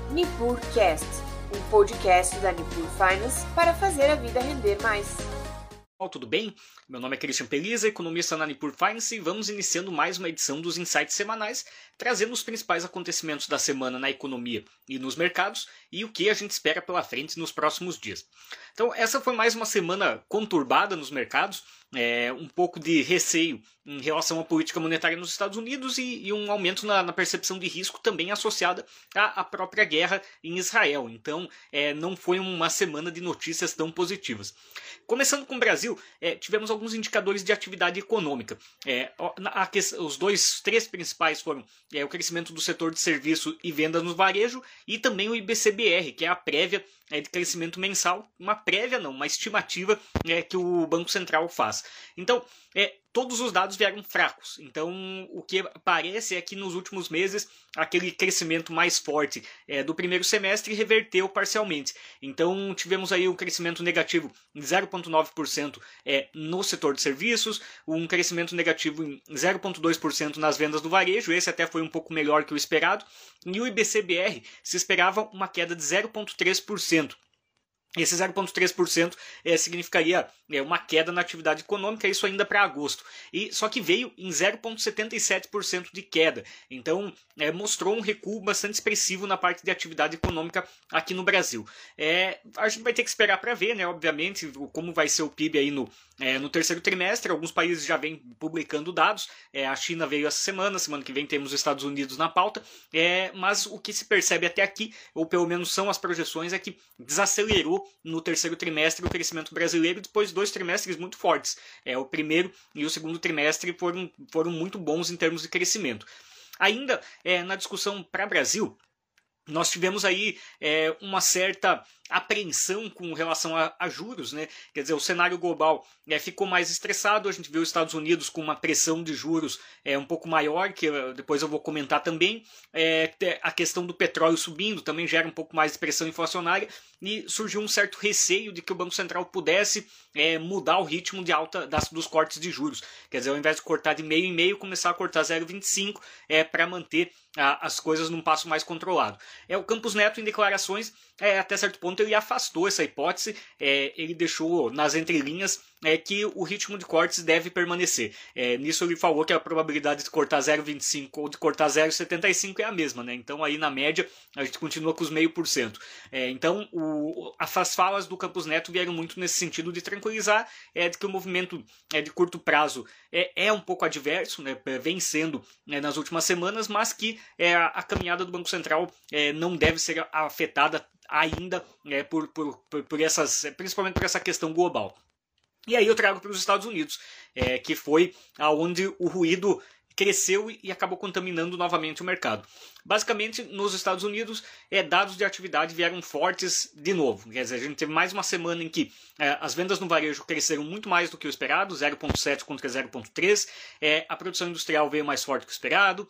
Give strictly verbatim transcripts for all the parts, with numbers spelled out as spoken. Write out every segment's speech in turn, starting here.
NipurCast, um podcast da Nipur Finance para fazer a vida render mais. Olá, tudo bem? Meu nome é Christian Peliza, economista na Nipur Finance, e vamos iniciando mais uma edição dos Insights Semanais, trazendo os principais acontecimentos da semana na economia e nos mercados e o que a gente espera pela frente nos próximos dias. Então, essa foi mais uma semana conturbada nos mercados, é, um pouco de receio em relação à política monetária nos Estados Unidos e, e um aumento na, na percepção de risco também associada à, à própria guerra em Israel. Então, é, não foi uma semana de notícias tão positivas. Começando com o Brasil, é, tivemos alguns indicadores de atividade econômica. É, a, a, os dois, três principais foram é, o crescimento do setor de serviço e vendas no varejo e também o I B C B R, que é a prévia é, de crescimento mensal, uma prévia não, uma estimativa é, que o Banco Central faz. Então, é, todos os dados vieram fracos. Então, o que parece é que nos últimos meses, aquele crescimento mais forte é, do primeiro semestre reverteu parcialmente. Então, tivemos aí um crescimento negativo em zero vírgula nove por cento é, no setor de serviços, um crescimento negativo em zero vírgula dois por cento nas vendas do varejo, esse até foi um pouco melhor que o esperado, e o I B C B R se esperava uma queda de zero vírgula três por cento. Esse zero vírgula três por cento é, significaria é, uma queda na atividade econômica, isso ainda para agosto. E, só que veio em zero vírgula setenta e sete por cento de queda. Então, é, mostrou um recuo bastante expressivo na parte de atividade econômica aqui no Brasil. É, a gente vai ter que esperar para ver, né, obviamente, como vai ser o P I B aí no, é, no terceiro trimestre. Alguns países já vêm publicando dados. É, a China veio essa semana, semana que vem temos os Estados Unidos na pauta. É, mas o que se percebe até aqui, ou pelo menos são as projeções, é que desacelerou no terceiro trimestre o crescimento brasileiro, depois de dois trimestres muito fortes. É, o primeiro e o segundo trimestre foram, foram muito bons em termos de crescimento. Ainda é, na discussão para Brasil, nós tivemos aí é, uma certa apreensão com relação a, a juros, né? Quer dizer, o cenário global é, ficou mais estressado, a gente viu os Estados Unidos com uma pressão de juros é, um pouco maior, que depois eu vou comentar também, é, a questão do petróleo subindo também gera um pouco mais de pressão inflacionária e surgiu um certo receio de que o Banco Central pudesse é, mudar o ritmo de alta das, dos cortes de juros, quer dizer, ao invés de cortar de meio em meio, começar a cortar zero vírgula vinte e cinco é, para manter a, as coisas num passo mais controlado. É, o Campos Neto, em declarações, é, até certo ponto ele afastou essa hipótese, é, ele deixou nas entrelinhas é, que o ritmo de cortes deve permanecer. É, nisso ele falou que a probabilidade de cortar zero vírgula vinte e cinco ou de cortar zero vírgula setenta e cinco é a mesma, né? Então aí na média a gente continua com os meio por cento. É, então o, as falas do Campos Neto vieram muito nesse sentido de tranquilizar, é, de que o movimento é, de curto prazo é, é um pouco adverso, né? Vem sendo é, nas últimas semanas, mas que é, a, a caminhada do Banco Central é, não deve ser afetada ainda é, por, por, por, por essas, principalmente por essa questão global. E aí eu trago para os Estados Unidos, é, que foi aonde o ruído cresceu e acabou contaminando novamente o mercado. Basicamente, nos Estados Unidos, é, dados de atividade vieram fortes de novo. Quer dizer, a gente teve mais uma semana em que é, as vendas no varejo cresceram muito mais do que o esperado, zero vírgula sete contra zero vírgula três. É, a produção industrial veio mais forte que o esperado.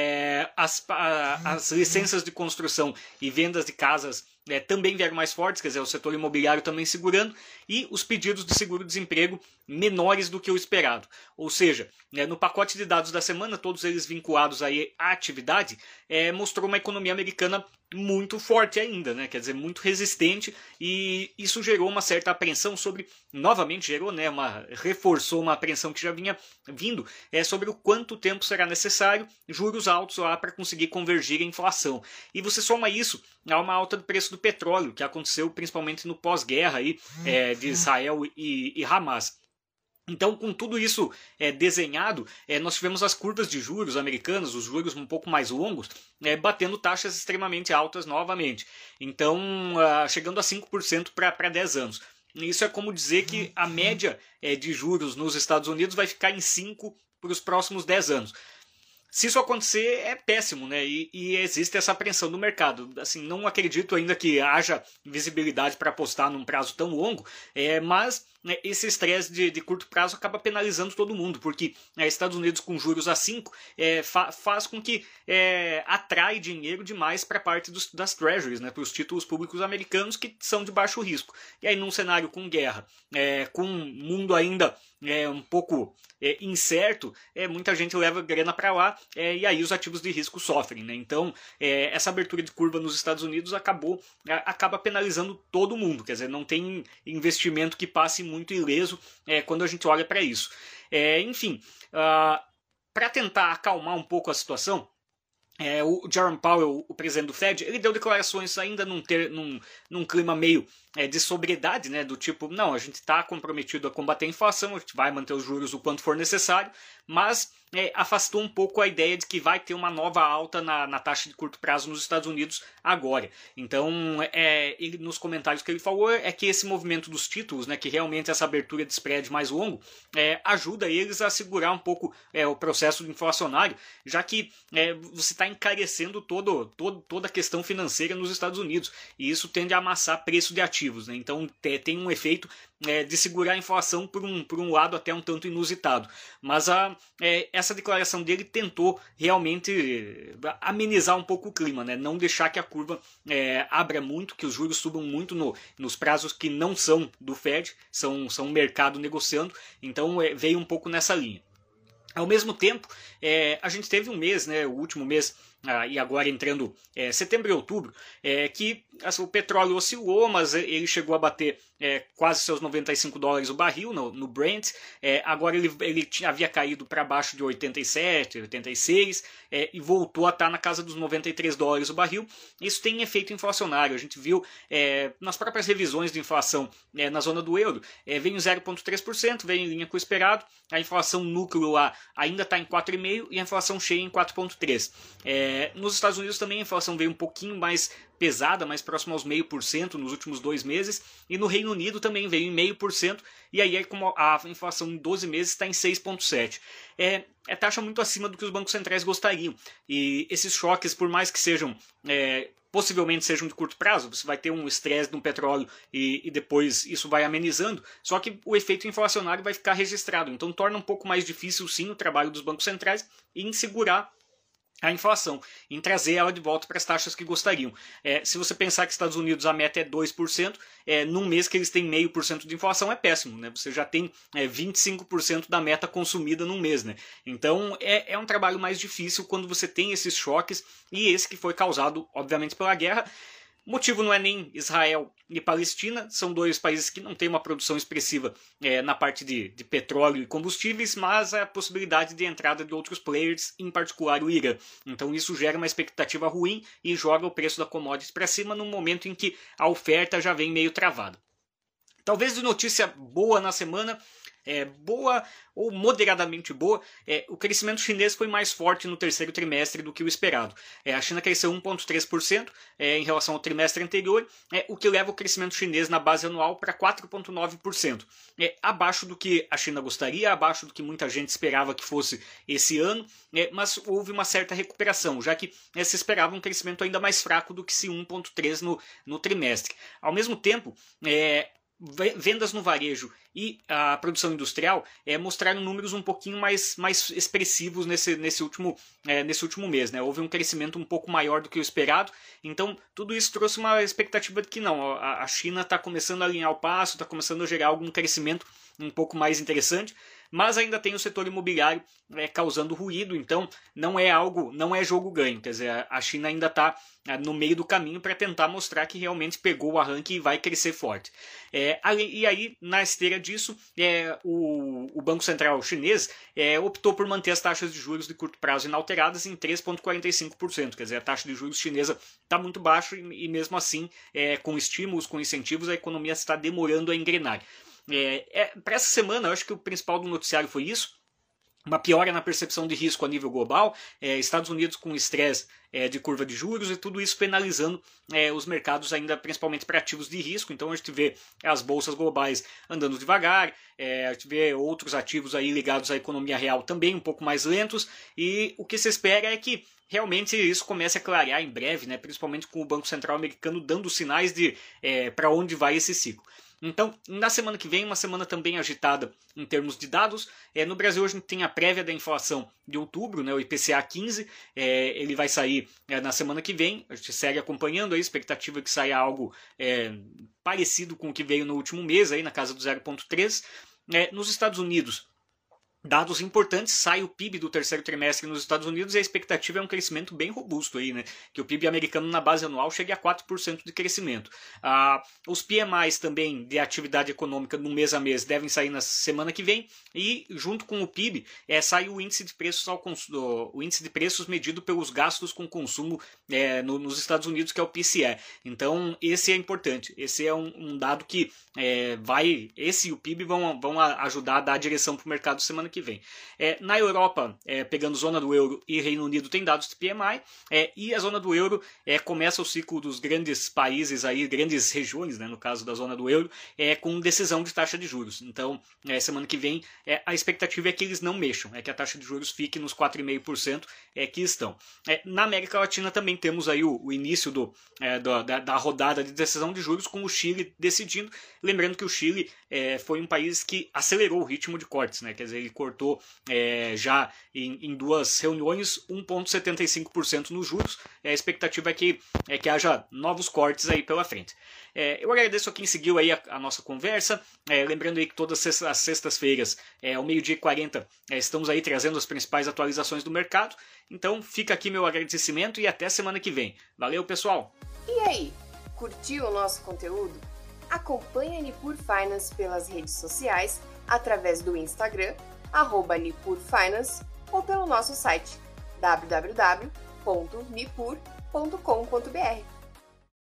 É, as, a, as licenças de construção e vendas de casas É, também vieram mais fortes, quer dizer, o setor imobiliário também segurando, e os pedidos de seguro-desemprego menores do que o esperado. Ou seja, é, no pacote de dados da semana, todos eles vinculados aí à atividade, é, mostrou uma economia americana muito forte ainda, né? Quer dizer, muito resistente, e isso gerou uma certa apreensão sobre, novamente gerou, né, uma, reforçou uma apreensão que já vinha vindo, é, sobre o quanto tempo será necessário, juros altos lá para conseguir convergir a inflação. E você soma isso a uma alta do preço do petróleo, que aconteceu principalmente no pós-guerra aí, é, de Israel e, e Hamas. Então, com tudo isso é, desenhado, é, nós tivemos as curvas de juros americanas, os juros um pouco mais longos, é, batendo taxas extremamente altas novamente. Então, uh, chegando a cinco por cento para dez anos. Isso é como dizer que a média é, de juros nos Estados Unidos vai ficar em cinco para os próximos dez anos. Se isso acontecer, é péssimo, né? E, e existe essa apreensão do mercado. Assim, não acredito ainda que haja visibilidade para apostar num prazo tão longo, é, mas né, esse estresse de, de curto prazo acaba penalizando todo mundo, porque é, Estados Unidos com juros a cinco é, fa faz com que é, atrai dinheiro demais para a parte dos, das treasuries, né, para os títulos públicos americanos que são de baixo risco. E aí num cenário com guerra, é, com um mundo ainda é, um pouco é, incerto, é, muita gente leva grana para lá é, e aí os ativos de risco sofrem, né? Então é, essa abertura de curva nos Estados Unidos acabou, a, acaba penalizando todo mundo, quer dizer, não tem investimento que passe muito ileso é, quando a gente olha para isso. É, enfim, uh, para tentar acalmar um pouco a situação, É, o Jerome Powell, o presidente do Fed, ele deu declarações ainda num, ter, num, num clima meio é, de sobriedade, né, do tipo, não, a gente está comprometido a combater a inflação, a gente vai manter os juros o quanto for necessário, mas é, afastou um pouco a ideia de que vai ter uma nova alta na, na taxa de curto prazo nos Estados Unidos agora. Então, é, ele, nos comentários que ele falou, é que esse movimento dos títulos, né, que realmente essa abertura de spread mais longo, é, ajuda eles a segurar um pouco é, o processo inflacionário, já que é, você está encarecendo todo, todo, toda a questão financeira nos Estados Unidos, e isso tende a amassar preço de ativos, né? Então tem um efeito é, de segurar a inflação por um, por um lado até um tanto inusitado. Mas a, é, essa declaração dele tentou realmente amenizar um pouco o clima, né? Não deixar que a curva é, abra muito, que os juros subam muito no, nos prazos que não são do Fed, são, são o mercado negociando, então é, veio um pouco nessa linha. Ao mesmo tempo, é, a gente teve um mês, né, o último mês, ah, e agora entrando é, setembro e outubro, é, que assim, o petróleo oscilou, mas ele chegou a bater é, quase seus noventa e cinco dólares o barril no, no Brent. É, agora ele, ele tinha, havia caído para baixo de oitenta e sete, oitenta e seis é, e voltou a estar na casa dos noventa e três dólares o barril. Isso tem efeito inflacionário. A gente viu é, nas próprias revisões de inflação é, na zona do euro, é, vem em zero vírgula três por cento, vem em linha com o esperado. A inflação núcleo lá ainda está em quatro vírgula cinco por cento e a inflação cheia em quatro vírgula três por cento. É, nos Estados Unidos também a inflação veio um pouquinho mais pesada, mais próximo aos zero vírgula cinco por cento nos últimos dois meses, e no Reino Unido também veio em zero vírgula cinco por cento, e aí é como a inflação em doze meses está em seis vírgula sete por cento. É, é taxa muito acima do que os bancos centrais gostariam, e esses choques, por mais que sejam é, possivelmente sejam de curto prazo, você vai ter um estresse no petróleo e, e depois isso vai amenizando, só que o efeito inflacionário vai ficar registrado, então torna um pouco mais difícil sim o trabalho dos bancos centrais em segurar a inflação, em trazer ela de volta para as taxas que gostariam. É, se você pensar que Estados Unidos a meta é dois por cento, é, num mês que eles têm zero vírgula cinco por cento de inflação é péssimo, né? Você já tem é, vinte e cinco por cento da meta consumida num mês, né? Então é, é um trabalho mais difícil quando você tem esses choques, e esse que foi causado, obviamente, pela guerra. O motivo não é nem Israel e Palestina, são dois países que não têm uma produção expressiva é, na parte de, de petróleo e combustíveis, mas a possibilidade de entrada de outros players, em particular o Irã. Então isso gera uma expectativa ruim e joga o preço da commodity para cima num momento em que a oferta já vem meio travada. Talvez de notícia boa na semana, é, boa ou moderadamente boa, é, o crescimento chinês foi mais forte no terceiro trimestre do que o esperado. É, a China cresceu um vírgula três por cento é, em relação ao trimestre anterior, é, o que leva o crescimento chinês na base anual para quatro vírgula nove por cento. É, abaixo do que a China gostaria, abaixo do que muita gente esperava que fosse esse ano, é, mas houve uma certa recuperação, já que é, se esperava um crescimento ainda mais fraco do que esse um vírgula três no, no trimestre. Ao mesmo tempo, é, vendas no varejo e a produção industrial é, mostraram números um pouquinho mais, mais expressivos nesse, nesse, último, é, nesse último mês, né? Houve um crescimento um pouco maior do que o esperado, então tudo isso trouxe uma expectativa de que não, a, a China está começando a alinhar o passo, está começando a gerar algum crescimento um pouco mais interessante, mas ainda tem o setor imobiliário é, causando ruído, então não é algo, não é jogo ganho, quer dizer, a China ainda está é, no meio do caminho para tentar mostrar que realmente pegou o arranque e vai crescer forte. É, e aí, na esteira disso, é, o, o Banco Central chinês é, optou por manter as taxas de juros de curto prazo inalteradas em três vírgula quarenta e cinco por cento, quer dizer, a taxa de juros chinesa está muito baixa e, e mesmo assim, é, com estímulos, com incentivos, a economia está demorando a engrenar. É, é, para essa semana, eu acho que o principal do noticiário foi isso, uma piora na percepção de risco a nível global, é, Estados Unidos com estresse é, de curva de juros e tudo isso penalizando é, os mercados ainda principalmente para ativos de risco. Então a gente vê as bolsas globais andando devagar, é, a gente vê outros ativos aí ligados à economia real também um pouco mais lentos, e o que se espera é que realmente isso comece a clarear em breve, né, principalmente com o Banco Central americano dando sinais de é, para onde vai esse ciclo. Então, na semana que vem, uma semana também agitada em termos de dados. É, no Brasil, hoje a gente tem a prévia da inflação de outubro, né, o I P C A quinze. É, ele vai sair é, na semana que vem. A gente segue acompanhando a expectativa é que saia algo é, parecido com o que veio no último mês, aí, na casa do zero vírgula três. É, nos Estados Unidos, dados importantes, sai o P I B do terceiro trimestre nos Estados Unidos e a expectativa é um crescimento bem robusto aí, né? Que o P I B americano na base anual chegue a quatro por cento de crescimento. Ah, os P M Is também de atividade econômica no mês a mês devem sair na semana que vem e junto com o P I B é, sai o índice de preços ao consumo, o índice de preços medido pelos gastos com consumo é, no, nos Estados Unidos, que é o P C E. Então esse é importante, esse é um, um dado que é, vai, esse e o P I B vão, vão ajudar a dar a direção para o mercado semana que vem. É, na Europa, é, pegando zona do euro e Reino Unido, tem dados de P M I, é, e a zona do euro é, começa o ciclo dos grandes países, aí, grandes regiões, né, no caso da zona do euro, é, com decisão de taxa de juros. Então, é, semana que vem, é, a expectativa é que eles não mexam, é que a taxa de juros fique nos quatro vírgula cinco por cento é, que estão. É, na América Latina também temos aí o, o início do, é, do, da, da rodada de decisão de juros, com o Chile decidindo. Lembrando que o Chile é, foi um país que acelerou o ritmo de cortes, né, quer dizer, ele cortou é, já em, em duas reuniões um vírgula setenta e cinco por cento nos juros. A expectativa é que, é que haja novos cortes aí pela frente. É, eu agradeço a quem seguiu aí a, a nossa conversa. É, lembrando aí que todas as sextas-feiras, é, ao meio-dia e quarenta, é, estamos aí trazendo as principais atualizações do mercado. Então fica aqui meu agradecimento e até semana que vem. Valeu, pessoal! E aí, curtiu o nosso conteúdo? Acompanhe a Nipur Finance pelas redes sociais, através do Instagram, arroba Nipur Finance, ou pelo nosso site w w w ponto nipur ponto com ponto b r.